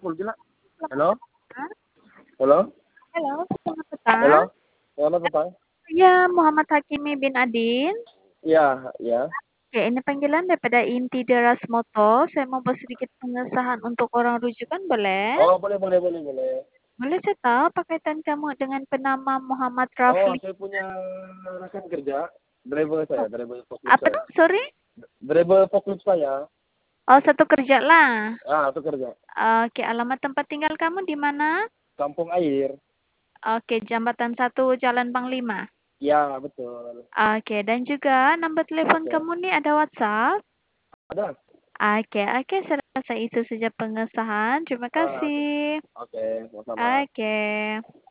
full gila. Selamat Halo? petang. Halo? Halo, selamat petang. Halo? Selamat petang. Ya, Muhammad Hakimi bin Adin. Iya, iya. Oke, ini panggilan daripada Inti Deras Motor. Saya mau buat sedikit pengesahan untuk orang rujukan, boleh? Oh, boleh, boleh, boleh, boleh. Boleh saya tahu apa kaitan kamu dengan penama Muhammad Oh, Rafli? saya punya rekan kerja, driver saya, driver forklift Apa saya. tuh? Sorry? Driver forklift saya. Oh, satu kerja lah. Itu kerja. Oke, alamat tempat tinggal kamu di mana? Kampung Air. Oke, Jambatan 1 Jalan Panglima. Ya, betul. Oke, dan juga nomor telepon Oke. kamu nih ada WhatsApp? Ada? Oke, saya rasa itu saja pengesahan. Terima Oke. kasih. Oke, sama-sama. Oke.